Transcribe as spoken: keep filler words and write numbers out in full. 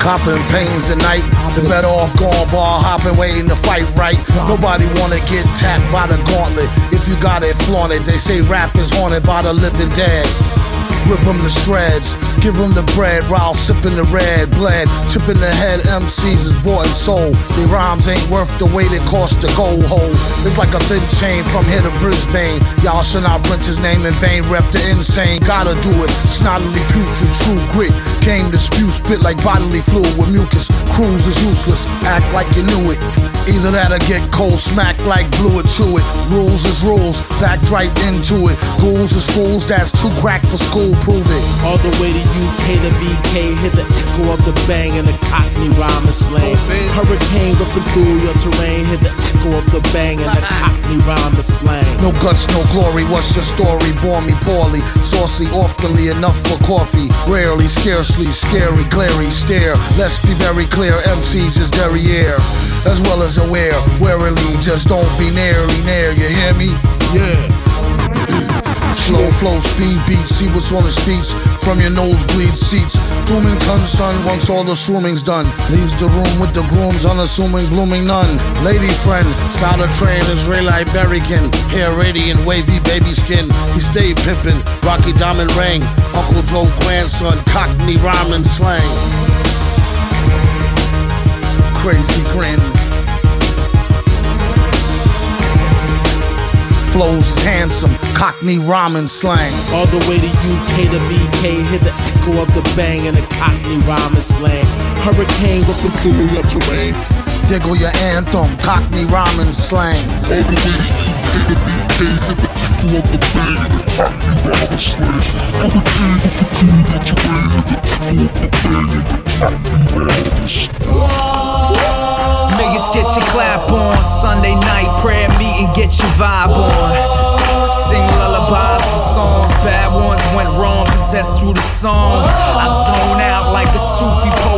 Copping pains at night. You're better off going bar hopping, waiting to fight right. Nobody wanna get tapped by the gauntlet. If you got it, flaunt it. They say rap is haunted by the living dead. Rip them to shreds, give them the bread, while sipping the red bled. Chipping the head, M Cs is bought and sold. Their rhymes ain't worth the weight it costs to go hold. It's like a thin chain from here to Brisbane. Y'all should not rent his name in vain. Rep the insane, gotta do it. Snottily putrid, true grit. Came to spew, spit like bodily fluid with mucus. Cruise is useless, act like you knew it. Either that or get cold, smack like glue it, chew it. Rules is rules, backed right into it. Ghouls is fools, that's too crack for school, prove it. All the way to U K to B K, hear the echo of the bang and the Cockney rhyme and slang. Hurricane ripping through your terrain, hear the echo of the bang and the Cockney rhyme and slang. No guts, no glory, what's your story? Bore me poorly, saucy, oftenly enough for coffee. Rarely, scarcely, scary, glary, stare. Let's be very clear, M Cs is derriere, as well as aware. Warily, just don't be nearly near, you hear me? Yeah. Slow flow, speed beats, see what's on his speech from your nosebleed seats. Doomington son, once all the shrooming's done, leaves the room with the grooms, unassuming, blooming none. Lady friend, solid train, Israeli American, hair radiant, wavy baby skin. He stayed pimpin', Rocky Diamond ring. Uncle Joe grandson, Cockney rhyming slang. Crazy grin. Flows is handsome, Cockney rhyming slang. All the way to U K to B K, hear the echo of the bang and the Cockney rhyming slang. Hurricane ripping through your terrain. Diggle your anthem, Cockney rhyming slang. All the way to U K to B K, hear the echo of the bang and the Cockney rhyming slang. Hurricane ripping through your terrain, hear the echo of the bang and the Cockney rhyming slang. Niggas get your clap on Sunday night prayer meeting, get your vibe on. Sing lullabies and songs, bad ones went wrong, possessed through the song. I zone out like a Sufi poet.